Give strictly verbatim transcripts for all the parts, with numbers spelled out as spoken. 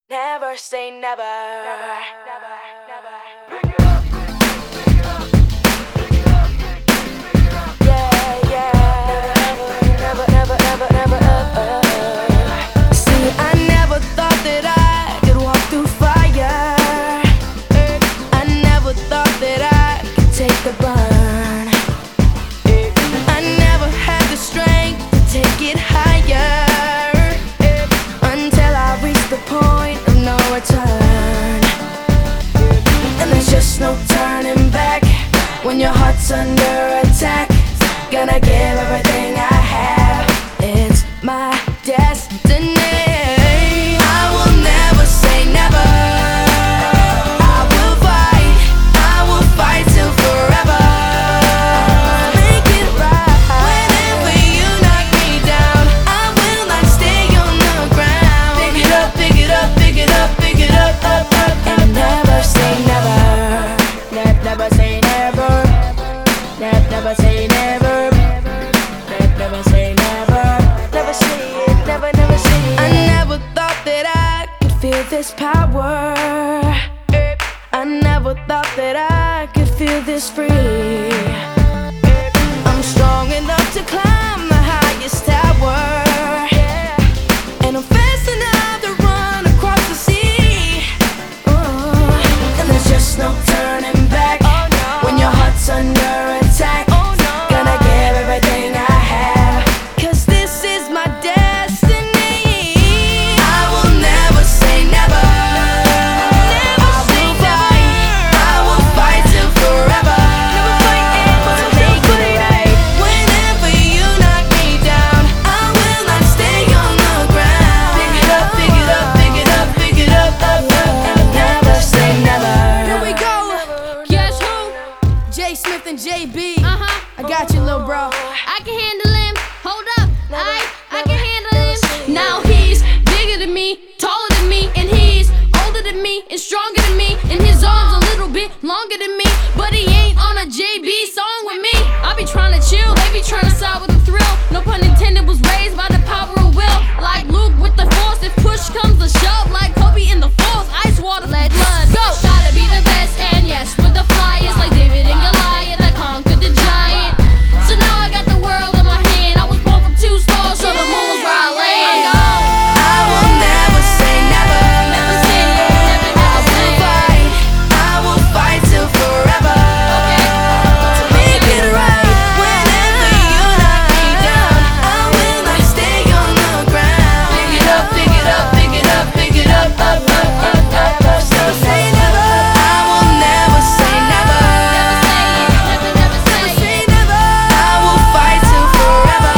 Never say never. Never, never, never. Pick it up, pick it up, pick it up, pick it up. Yeah, yeah. Never, never, never, never, never. Uh. See, I never thought that I could walk through fire. I never thought that I could take the burn. I never had the strength to take it higher. Until I reached the point of no return. And there's just no turning back. When your heart's under attack, gonna give everything I have. It's my destiny. I will never say never. I will fight, I will fight till forever. Make it right. Whenever you knock me down, I will not stay on the ground. Pick it up, pick it up, pick it up, pick it up, up, up, up. And never say never. Ne- never say never. Ne- never say never. Ne- never say never. Never say it, never, never say it. I never thought that I could feel this power. I never thought that I could feel this free. I'm strong enough to climb the highest tower. And I'm fast enough to run across the sea. Oh, and there's just no turning back. When your heart's under attack, gonna give everything I have. Cause this is my destiny. I will never say never. I will fight, I will fight till forever. To make it right. Whenever you knock me down, I will not stay on the ground. Pick it up, pick it up, pick it up, pick it up, up, up, up. Never say never. Here we go. Guess who? J Smith and J B. Uh-huh. I got you, little bro. I can handle him. Hold up. I I can handle him. Now he's bigger than me, taller than me, and he's older than me and stronger than me. And his arms a little bit longer than me, but he ain't on a J B song with me. I be trying to chill, they be trying to side with the thrill. No pun intended, was raised by the power of will. Like Luke with the force, if push comes to shove. Like Kobe in the force, ice water, let blood go. Gotta be the best, and yes, with the flyers, like David and Goliath, I conquered the giant. So now I got the world in my hand. I was born from two stars, so the moon's where I land. I will never say never. Never say it, never, I never say will it. fight, I will fight till forever. To make it right. Whenever you knock me down, I will not stay on the ground. Pick it up, pick it up, pick it up, pick it up, up, up, up, up. Never say never. I will never say never. Never, never say it. Say never. I will fight till forever.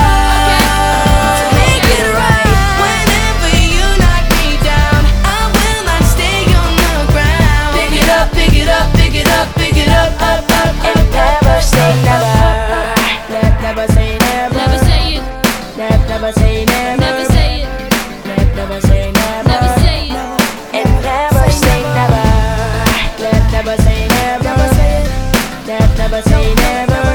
To make it right. Whenever you knock me down, I will not stay on the ground. Pick it up, pick it up, pick it up, pick it up, up, up, up. And never say never. Ne- Never say never. Never say it. Ne- Never say never. Never say it. Ne- Never say never. Never say it. And never say never. Ne- Never say never. Ne- Never say never.